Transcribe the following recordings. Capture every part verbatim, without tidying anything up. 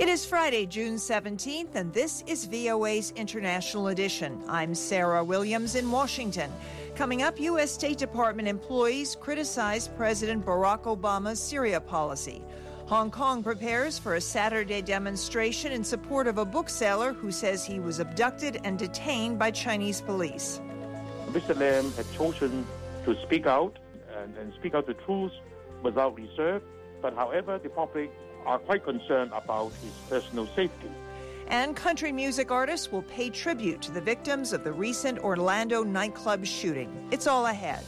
It is Friday, June seventeenth, and this is V O A's International Edition. I'm Sarah Williams in Washington. Coming up, U S State Department employees criticize President Barack Obama's Syria policy. Hong Kong prepares for a Saturday demonstration in support of a bookseller who says he was abducted and detained by Chinese police. Mister Lam had chosen to speak out and, and speak out the truth without reserve, but however, the public are quite concerned about his personal safety. And country music artists will pay tribute to the victims of the recent Orlando nightclub shooting. It's all ahead.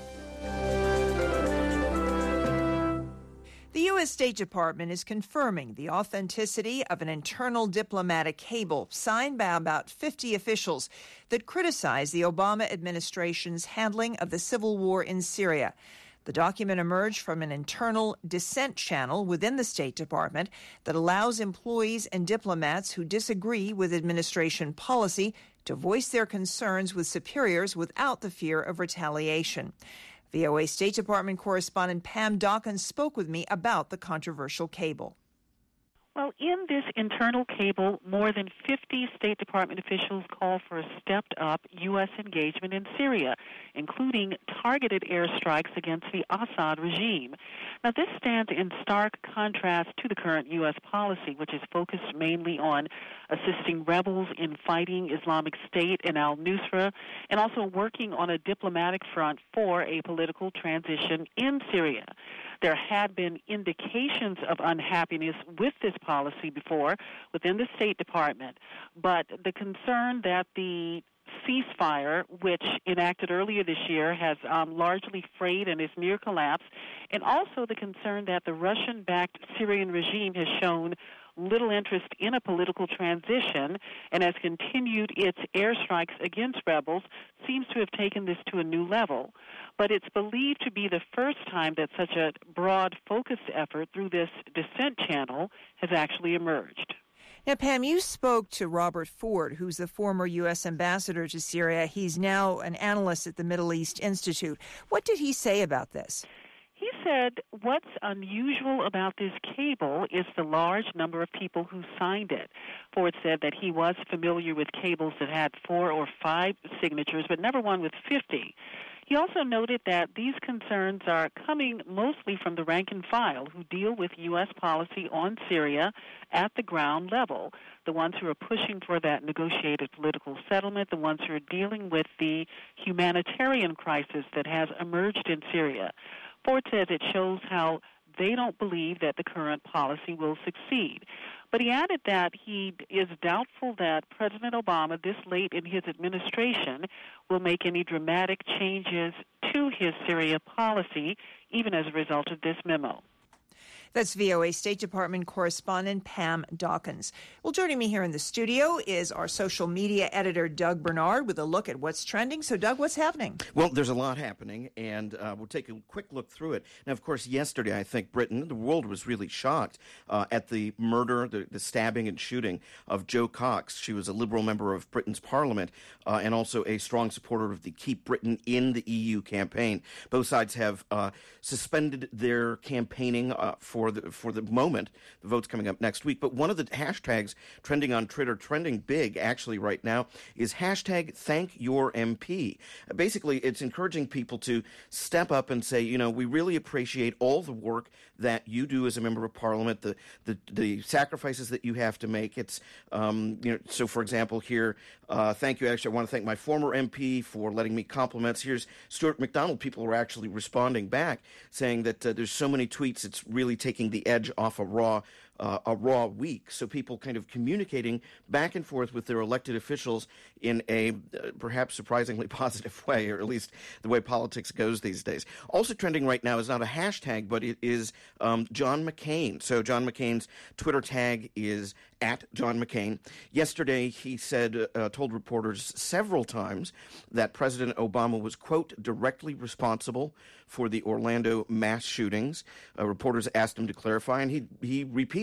The U S State Department is confirming the authenticity of an internal diplomatic cable signed by about fifty officials that criticize the Obama administration's handling of the civil war in Syria. The document emerged from an internal dissent channel within the State Department that allows employees and diplomats who disagree with administration policy to voice their concerns with superiors without the fear of retaliation. V O A State Department correspondent Pam Dawkins spoke with me about the controversial cable. Well, in this internal cable, more than fifty State Department officials call for a stepped-up U S engagement in Syria, including targeted airstrikes against the Assad regime. Now, this stands in stark contrast to the current U S policy, which is focused mainly on assisting rebels in fighting Islamic State and al-Nusra, and also working on a diplomatic front for a political transition in Syria. There had been indications of unhappiness with this policy before within the State Department, but the concern that the ceasefire, which enacted earlier this year, has um, largely frayed and is near collapse, and also the concern that the Russian-backed Syrian regime has shown little interest in a political transition and has continued its airstrikes against rebels, seems to have taken this to a new level. But it's believed to be the first time that such a broad focused effort through this dissent channel has actually emerged. Now, Pam, you spoke to Robert Ford, who's the former U S ambassador to Syria. He's now an analyst at the Middle East Institute. What did he say about this? He said what's unusual about this cable is the large number of people who signed it. Ford said that he was familiar with cables that had four or five signatures, but never one with fifty. He also noted that these concerns are coming mostly from the rank and file who deal with U S policy on Syria at the ground level, the ones who are pushing for that negotiated political settlement, the ones who are dealing with the humanitarian crisis that has emerged in Syria. Ford says it shows how they don't believe that the current policy will succeed. But he added that he is doubtful that President Obama, this late in his administration, will make any dramatic changes to his Syria policy, even as a result of this memo. That's V O A State Department correspondent Pam Dawkins. Well, joining me here in the studio is our social media editor, Doug Bernard, with a look at what's trending. So, Doug, what's happening? Well, there's a lot happening, and uh, we'll take a quick look through it. Now, of course, yesterday, I think Britain, the world was really shocked uh, at the murder, the, the stabbing and shooting of Jo Cox. She was a Liberal member of Britain's Parliament uh, and also a strong supporter of the Keep Britain in the E U campaign. Both sides have uh, suspended their campaigning uh, for For the, for the moment. The vote's coming up next week. But one of the hashtags trending on Twitter, trending big actually right now, is hashtag thank your M P. Basically, it's encouraging people to step up and say, you know, we really appreciate all the work that you do as a member of Parliament, the the, the sacrifices that you have to make. It's, um, you know, so for example here, uh, thank you. Actually, I want to thank my former M P for letting me compliments. Here's Stuart McDonald. People are actually responding back, saying that uh, there's so many tweets, it's really taking the edge off a raw uh, a raw week. So people kind of communicating back and forth with their elected officials in a uh, perhaps surprisingly positive way, or at least the way politics goes these days. Also trending right now is not a hashtag, but it is um, John McCain. So John McCain's Twitter tag is at John McCain. Yesterday, he said, uh, told reporters several times that President Obama was, quote, directly responsible for the Orlando mass shootings. Uh, reporters asked him to clarify, and he he repeated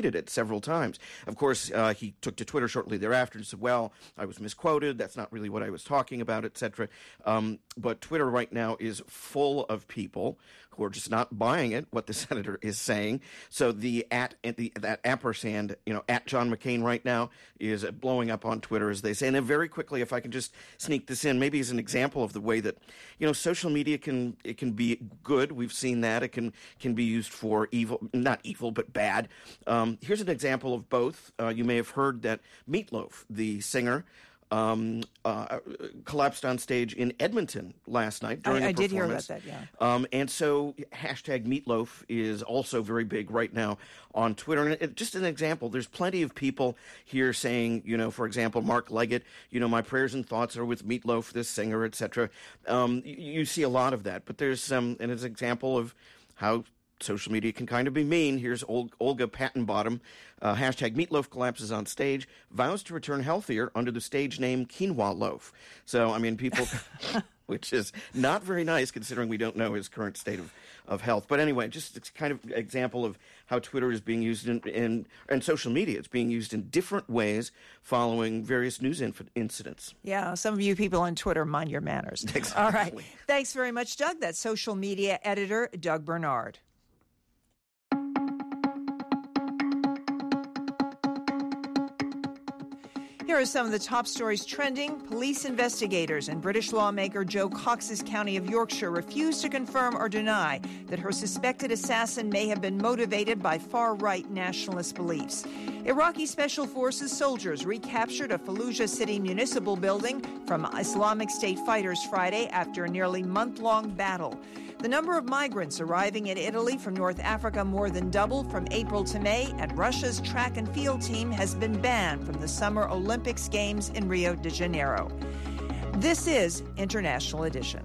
repeated it several times. Of course, uh, he took to Twitter shortly thereafter and said, well, I was misquoted. That's not really what I was talking about, et cetera. Um, but Twitter right now is full of people who are just not buying it, what the senator is saying. So the at, the that ampersand, you know, at John McCain right now is blowing up on Twitter, as they say. And then very quickly, if I can just sneak this in, maybe as an example of the way that, you know, social media can it can be good. We've seen that. It can can be used for evil, not evil, but bad. Um, here's an example of both. Uh, you may have heard that Meatloaf, the singer, Um, uh, collapsed on stage in Edmonton last night during I, a I did hear performance. about that, yeah. Um, and so hashtag Meatloaf is also very big right now on Twitter. And it, just an example, there's plenty of people here saying, you know, for example, Mark Leggett, you know, my prayers and thoughts are with Meatloaf, this singer, et cetera. Um, you, you see a lot of that. But there's some, and it's an example of how social media can kind of be mean. Here's Olga Pattenbottom. Uh, hashtag Meatloaf collapses on stage, vows to return healthier under the stage name Quinoa Loaf. So, I mean, people, which is not very nice considering we don't know his current state of, of health. But anyway, just it's kind of example of how Twitter is being used in, in and social media. It's being used in different ways following various news inf- incidents. Yeah, some of you people on Twitter, mind your manners. Exactly. All right. Thanks very much, Doug. That's social media editor Doug Bernard. Here are some of the top stories trending. Police investigators and British lawmaker Jo Cox's County of Yorkshire refuse to confirm or deny that her suspected assassin may have been motivated by far-right nationalist beliefs. Iraqi Special Forces soldiers recaptured a Fallujah City municipal building from Islamic State fighters Friday after a nearly month-long battle. The number of migrants arriving in Italy from North Africa more than doubled from April to May, and Russia's track and field team has been banned from the Summer Olympics Games in Rio de Janeiro. This is International Edition.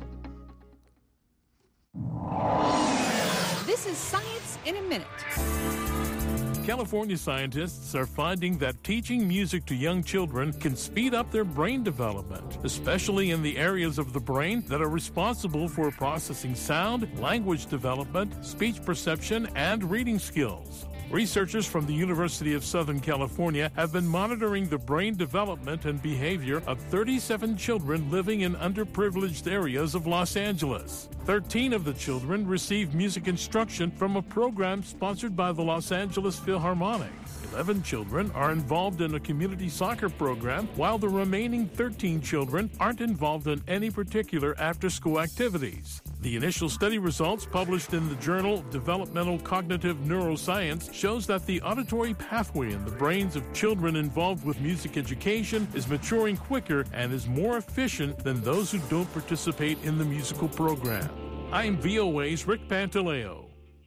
This is Science in a Minute. California scientists are finding that teaching music to young children can speed up their brain development, especially in the areas of the brain that are responsible for processing sound, language development, speech perception, and reading skills. Researchers from the University of Southern California have been monitoring the brain development and behavior of thirty-seven children living in underprivileged areas of Los Angeles. thirteen of the children received music instruction from a program sponsored by the Los Angeles Philharmonic. eleven children are involved in a community soccer program, while the remaining thirteen children aren't involved in any particular after-school activities. The initial study results, published in the journal Developmental Cognitive Neuroscience, shows that the auditory pathway in the brains of children involved with music education is maturing quicker and is more efficient than those who don't participate in the musical program. I'm V O A's Rick Pantaleo.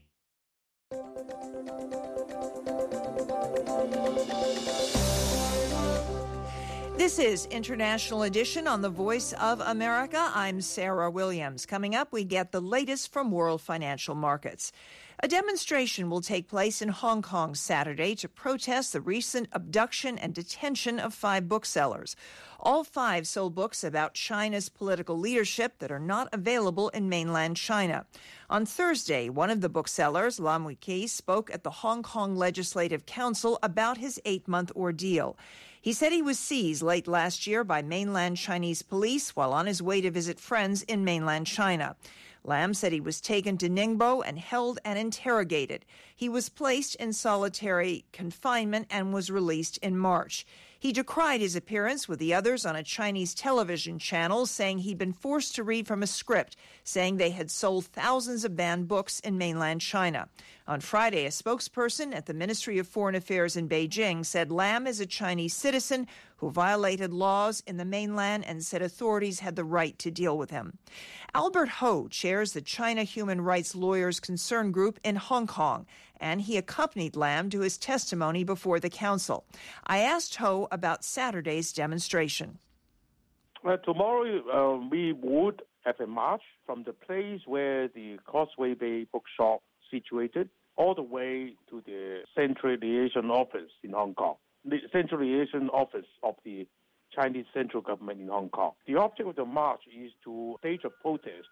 This is International Edition on the Voice of America. I'm Sarah Williams. Coming up, we get the latest from world financial markets. A demonstration will take place in Hong Kong Saturday to protest the recent abduction and detention of five booksellers. All five sold books about China's political leadership that are not available in mainland China. On Thursday, one of the booksellers, Lam Wei-Ki, spoke at the Hong Kong Legislative Council about his eight-month ordeal. He said he was seized late last year by mainland Chinese police while on his way to visit friends in mainland China. Lam said he was taken to Ningbo and held and interrogated. He was placed in solitary confinement and was released in March. He decried his appearance with the others on a Chinese television channel, saying he'd been forced to read from a script, saying they had sold thousands of banned books in mainland China. On Friday, a spokesperson at the Ministry of Foreign Affairs in Beijing said Lam is a Chinese citizen who violated laws in the mainland and said authorities had the right to deal with him. Albert Ho chairs the China Human Rights Lawyers Concern Group in Hong Kong, and he accompanied Lam to his testimony before the council. I asked Ho about Saturday's demonstration. Well, tomorrow uh, we would have a march from the place where the Causeway Bay bookshop situated all the way to the Central Liaison Office in Hong Kong, the Central Liaison Office of the Chinese central government in Hong Kong. The object of the march is to stage a protest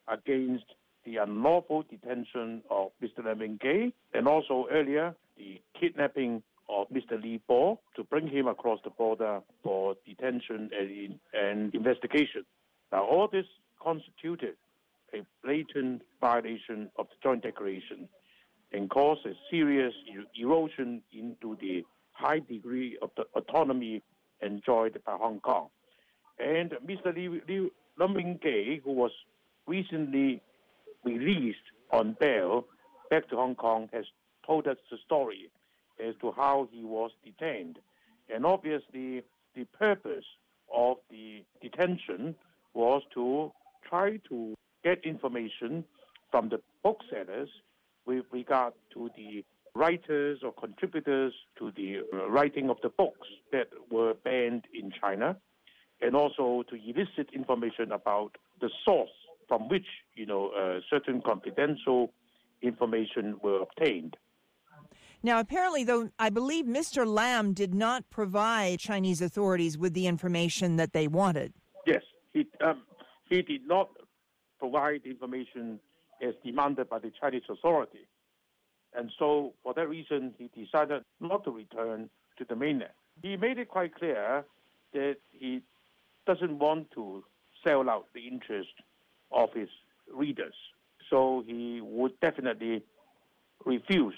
against the unlawful detention of Mister Lam Wei-Ki and also earlier the kidnapping of Mister Li Bo to bring him across the border for detention and, and investigation. Now, all this constituted a blatant violation of the Joint Declaration and caused a serious erosion into the high degree of the autonomy enjoyed by Hong Kong. And Mister Li, Li Lumingay, who was recently released on bail back to Hong Kong, has told us the story as to how he was detained. And obviously, the purpose of the detention was to try to get information from the booksellers with regard to the writers or contributors to the writing of the books that were banned in China, and also to elicit information about the source from which, you know, uh, certain confidential information were obtained. Now, apparently, though, I believe Mister Lam did not provide Chinese authorities with the information that they wanted. Yes, he um, he did not provide information as demanded by the Chinese authority. And so, for that reason, he decided not to return to the mainland. He made it quite clear that he doesn't want to sell out the interest of his readers. So he would definitely refuse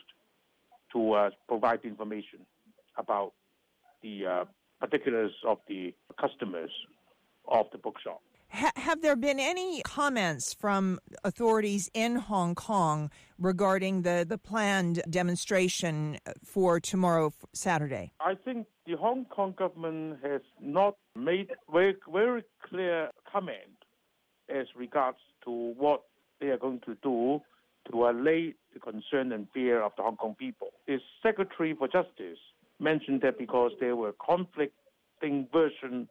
to uh, provide information about the uh, particulars of the customers of the bookshop. Ha- have there been any comments from authorities in Hong Kong regarding the, the planned demonstration for tomorrow, Saturday? I think the Hong Kong government has not made very, very clear comment as regards to what they are going to do to allay the concern and fear of the Hong Kong people. The Secretary for Justice mentioned that because there were conflicting versions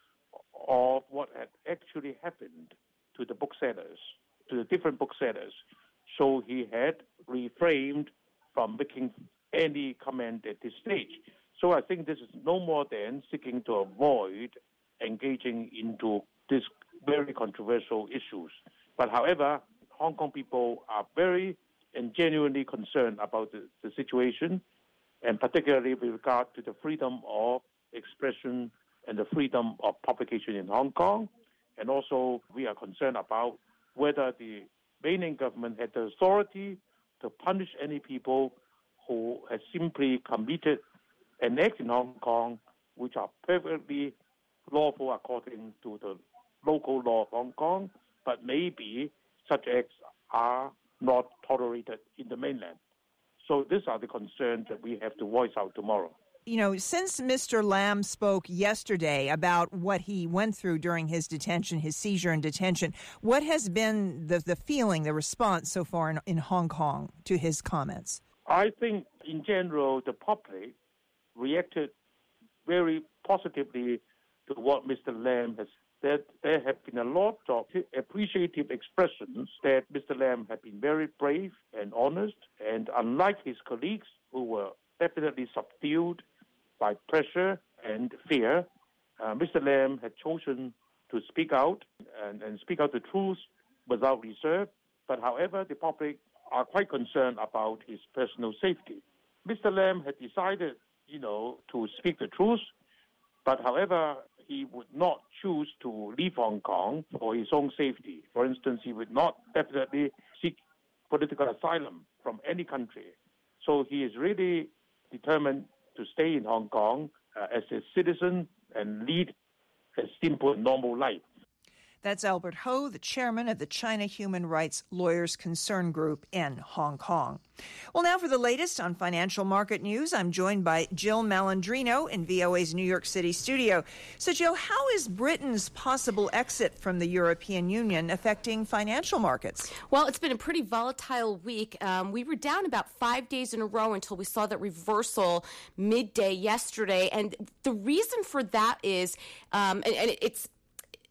of what had actually happened to the booksellers, to the different booksellers. So he had refrained from making any comment at this stage. So I think this is no more than seeking to avoid engaging into these very controversial issues. But however, Hong Kong people are very and genuinely concerned about the, the situation, and particularly with regard to the freedom of expression and the freedom of publication in Hong Kong. And also, we are concerned about whether the mainland government had the authority to punish any people who had simply committed an act in Hong Kong which are perfectly lawful according to the local law of Hong Kong, but maybe such acts are not tolerated in the mainland. So these are the concerns that we have to voice out tomorrow. You know, since Mister Lam spoke yesterday about what he went through during his detention, his seizure and detention, what has been the, the feeling, the response so far in, in Hong Kong to his comments? I think, in general, the public reacted very positively to what Mister Lam has said. There have been a lot of appreciative expressions that Mister Lam had been very brave and honest, and unlike his colleagues who were definitely subdued by pressure and fear, uh, Mister Lam had chosen to speak out and, and speak out the truth without reserve. But however, the public are quite concerned about his personal safety. Mister Lam had decided, you know, to speak the truth, but however, he would not choose to leave Hong Kong for his own safety. For instance, he would not definitely seek political asylum from any country. So he is really determined to stay in Hong Kong uh, as a citizen and lead a simple, normal life. That's Albert Ho, the chairman of the China Human Rights Lawyers Concern Group in Hong Kong. Well, now for the latest on financial market news, I'm joined by Jill Malandrino in V O A's New York City studio. So, Jill, how is Britain's possible exit from the European Union affecting financial markets? Well, it's been a pretty volatile week. Um, we were down about five days in a row until we saw that reversal midday yesterday. And the reason for that is, um, and, and it's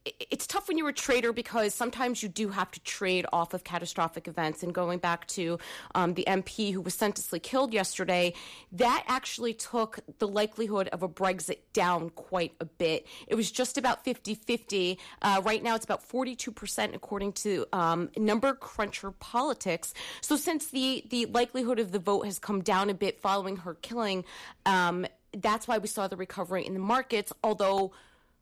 it's tough when you're a trader because sometimes you do have to trade off of catastrophic events. And going back to um, the M P who was senselessly killed yesterday, that actually took the likelihood of a Brexit down quite a bit. It was just about fifty-fifty. Uh, right now it's about forty-two percent according to um, Number Cruncher Politics. So since the, the likelihood of the vote has come down a bit following her killing, um, that's why we saw the recovery in the markets, although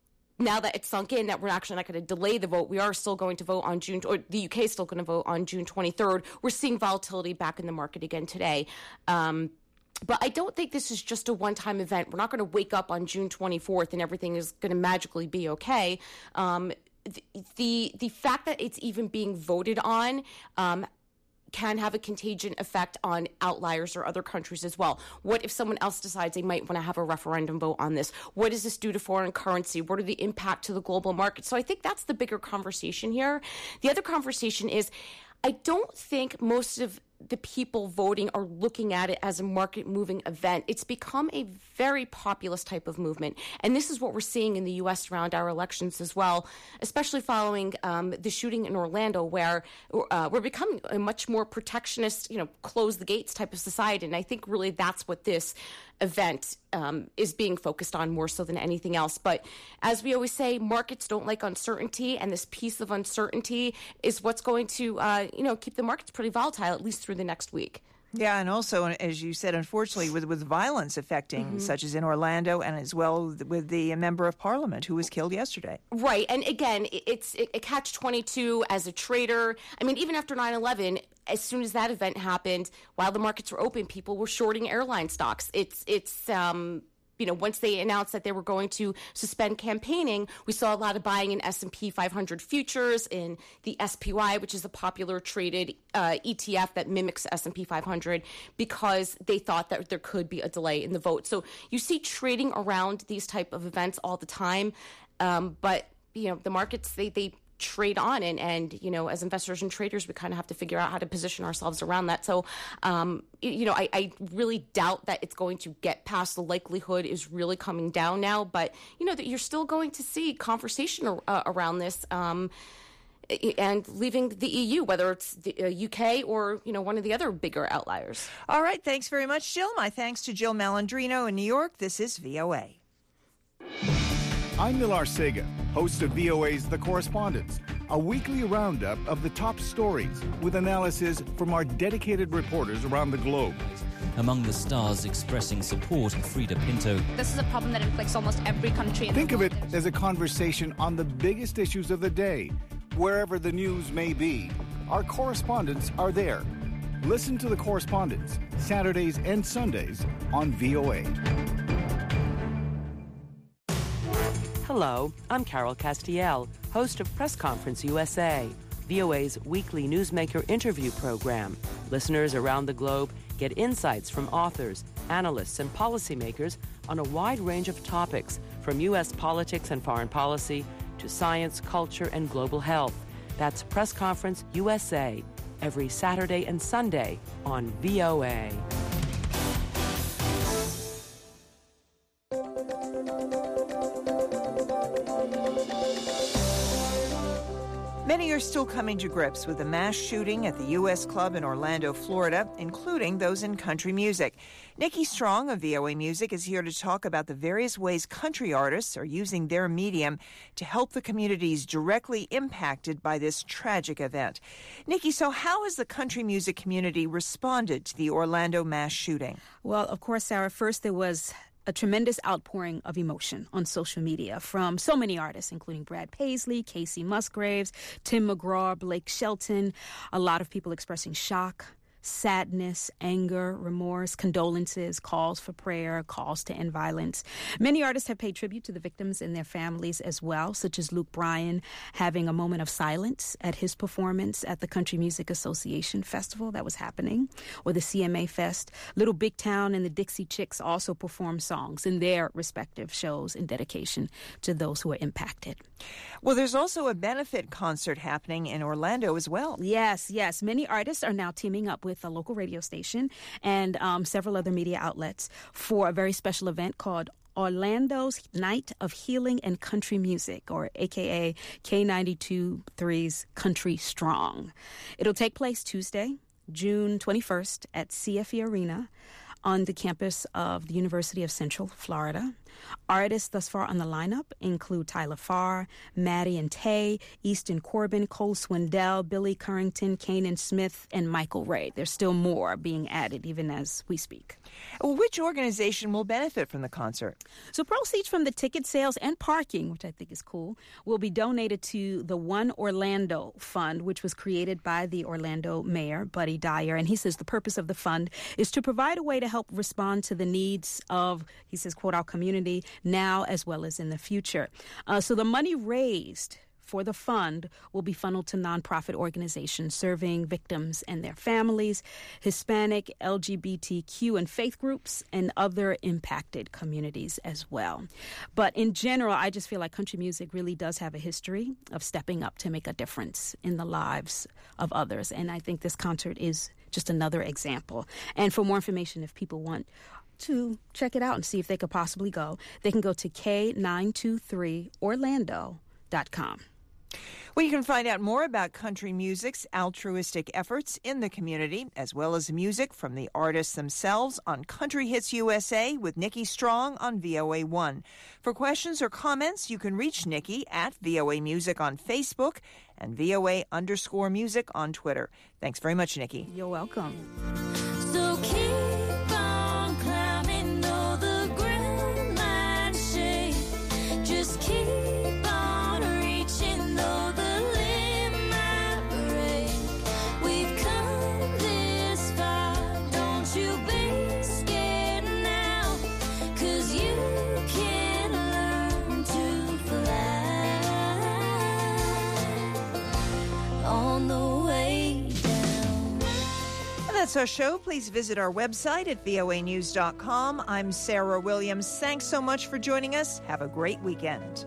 now that it's sunk in that we're actually not going to delay the vote, we are still going to vote on June, or the U K is still going to vote on June twenty-third. We're seeing volatility back in the market again today. Um, but I don't think this is just a one-time event. We're not going to wake up on June twenty-fourth and everything is going to magically be okay. Um, the, the the fact that it's even being voted on um, can have a contagion effect on outliers or other countries as well. What if someone else decides they might want to have a referendum vote on this? What does this do to foreign currency? What are the impact to the global market? So I think that's the bigger conversation here. The other conversation is, I don't think most of the people voting are looking at it as a market-moving event. It's become a very populist type of movement. And this is what we're seeing in the U S around our elections as well, especially following um, the shooting in Orlando, where uh, we're becoming a much more protectionist, you know, close the gates type of society. And I think really that's what this event um, is being focused on more so than anything else. But as we always say, markets don't like uncertainty, and this piece of uncertainty is what's going to, uh, you know, keep the markets pretty volatile, at least through the next week. Yeah, and also, as you said, unfortunately, with, with violence affecting, mm-hmm. such as in Orlando, and as well with the member of parliament who was killed yesterday. Right, and again, it's it, a catch twenty-two as a trader. I mean, even after nine eleven, as soon as that event happened, while the markets were open, people were shorting airline stocks. It's it's um. You know, once they announced that they were going to suspend campaigning, we saw a lot of buying in S and P five hundred futures, in the S P Y, which is a popular traded uh, E T F that mimics S and P five hundred, because they thought that there could be a delay in the vote. So you see trading around these type of events all the time, um, but you know the markets they they. trade on, and, and, you know, as investors and traders, we kind of have to figure out how to position ourselves around that. So, um, you know, I, I really doubt that it's going to get past the likelihood is really coming down now, but, you know, that you're still going to see conversation uh, around this, um, and leaving the E U, whether it's the uh, U K or, you know, one of the other bigger outliers. All right. Thanks very much, Jill. My thanks to Jill Malandrino in New York. This is V O A. I'm Nilar Sega, host of V O A's The Correspondents, a weekly roundup of the top stories with analysis from our dedicated reporters around the globe. Among the stars expressing support, Frida Pinto. This is a problem that inflicts almost every country in Think the world. of it as a conversation on the biggest issues of the day. Wherever the news may be, our correspondents are there. Listen to The Correspondents, Saturdays and Sundays on V O A. Hello, I'm Carol Castiel, host of Press Conference U S A, V O A's weekly newsmaker interview program. Listeners around the globe get insights from authors, analysts, and policymakers on a wide range of topics, from U S politics and foreign policy to science, culture, and global health. That's Press Conference U S A, every Saturday and Sunday on V O A. Many are still coming to grips with the mass shooting at the U S Club in Orlando, Florida, including those in country music. Nikki Strong of V O A Music is here to talk about the various ways country artists are using their medium to help the communities directly impacted by this tragic event. Nikki, so how has the country music community responded to the Orlando mass shooting? Well, of course, Sarah, first there was a tremendous outpouring of emotion on social media from so many artists, including Brad Paisley, Casey Musgraves, Tim McGraw, Blake Shelton. A lot of people expressing shock, sadness, anger, remorse, condolences, calls for prayer, calls to end violence. Many artists have paid tribute to the victims and their families as well, such as Luke Bryan having a moment of silence at his performance at the Country Music Association Festival that was happening, or the C M A Fest. Little Big Town and the Dixie Chicks also performed songs in their respective shows in dedication to those who are impacted. Well, there's also a benefit concert happening in Orlando as well. Yes, yes. Many artists are now teaming up with a local radio station and um, several other media outlets for a very special event called Orlando's Night of Healing and Country Music, or A K A K ninety-two point three's Country Strong. It'll take place Tuesday, June twenty-first at C F E Arena on the campus of the University of Central Florida. Artists thus far on the lineup include Tyler Farr, Maddie and Tay, Easton Corbin, Cole Swindell, Billy Currington, Kanan Smith, and Michael Ray. There's still more being added even as we speak. Which organization will benefit from the concert? So proceeds from the ticket sales and parking, which I think is cool, will be donated to the One Orlando Fund, which was created by the Orlando mayor, Buddy Dyer. And he says the purpose of the fund is to provide a way to help respond to the needs of, he says, quote, our community now as well as in the future. Uh, so the money raised for the fund will be funneled to nonprofit organizations serving victims and their families, Hispanic, L G B T Q, and faith groups, and other impacted communities as well. But in general, I just feel like country music really does have a history of stepping up to make a difference in the lives of others. And I think this concert is just another example. And for more information, if people want to check it out and see if they could possibly go, they can go to K nine two three orlando dot com. Well, you can find out more about country music's altruistic efforts in the community, as well as music from the artists themselves, on Country Hits U S A with Nikki Strong on V O A one. For questions or comments, you can reach Nikki at V O A Music on Facebook and V O A underscore music on Twitter. Thanks very much, Nikki. You're welcome. So keep on climbing, though the ground might shake. Just keep on reaching, though the limb might break. We've come this far, don't you be scared now, 'cause you can learn to fly on the way down. That's our show. Please visit our website at V O A news dot com. I'm Sarah Williams. Thanks so much for joining us. Have a great weekend.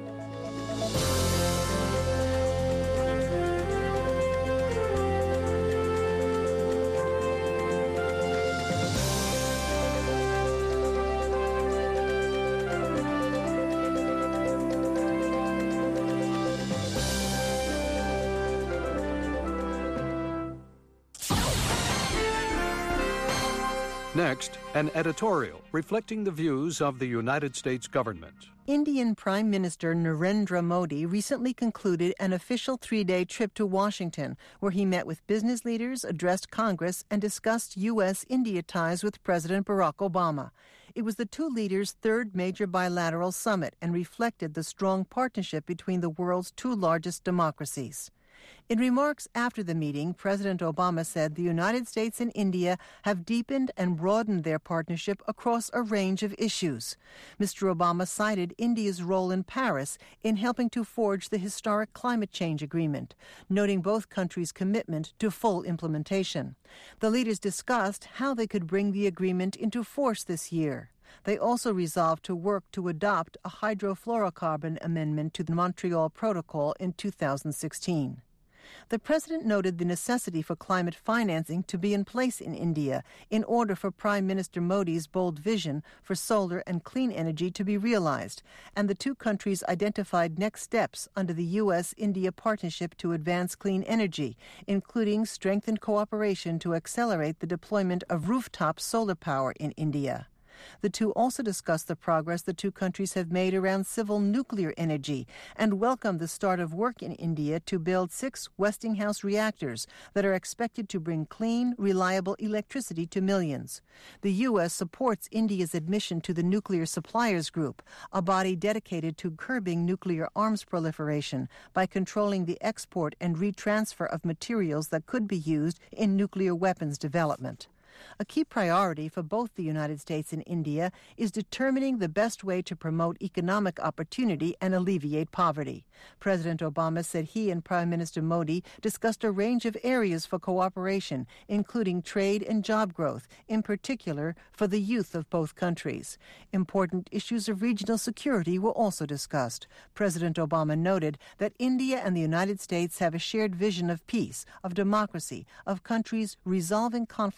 Next, an editorial reflecting the views of the United States government. Indian Prime Minister Narendra Modi recently concluded an official three-day trip to Washington, where he met with business leaders, addressed Congress, and discussed U S India ties with President Barack Obama. It was the two leaders' third major bilateral summit and reflected the strong partnership between the world's two largest democracies. In remarks after the meeting, President Obama said the United States and India have deepened and broadened their partnership across a range of issues. Mister Obama cited India's role in Paris in helping to forge the historic climate change agreement, noting both countries' commitment to full implementation. The leaders discussed how they could bring the agreement into force this year. They also resolved to work to adopt a hydrofluorocarbon amendment to the Montreal Protocol in two thousand sixteen. The president noted the necessity for climate financing to be in place in India in order for Prime Minister Modi's bold vision for solar and clean energy to be realized, and the two countries identified next steps under the U S India Partnership to Advance Clean Energy, including strengthened cooperation to accelerate the deployment of rooftop solar power in India. The two also discussed the progress the two countries have made around civil nuclear energy and welcomed the start of work in India to build six Westinghouse reactors that are expected to bring clean, reliable electricity to millions. The U S supports India's admission to the Nuclear Suppliers Group, a body dedicated to curbing nuclear arms proliferation by controlling the export and retransfer of materials that could be used in nuclear weapons development. A key priority for both the United States and India is determining the best way to promote economic opportunity and alleviate poverty. President Obama said he and Prime Minister Modi discussed a range of areas for cooperation, including trade and job growth, in particular for the youth of both countries. Important issues of regional security were also discussed. President Obama noted that India and the United States have a shared vision of peace, of democracy, of countries resolving conflicts diplomatically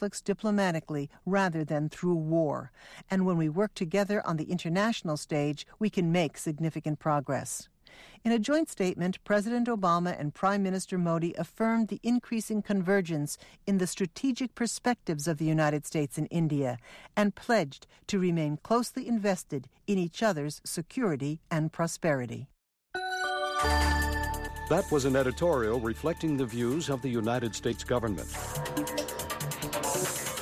diplomatically rather than through war. And when we work together on the international stage, we can make significant progress. In a joint statement, President Obama and Prime Minister Modi affirmed the increasing convergence in the strategic perspectives of the United States and India and pledged to remain closely invested in each other's security and prosperity. That was an editorial reflecting the views of the United States government.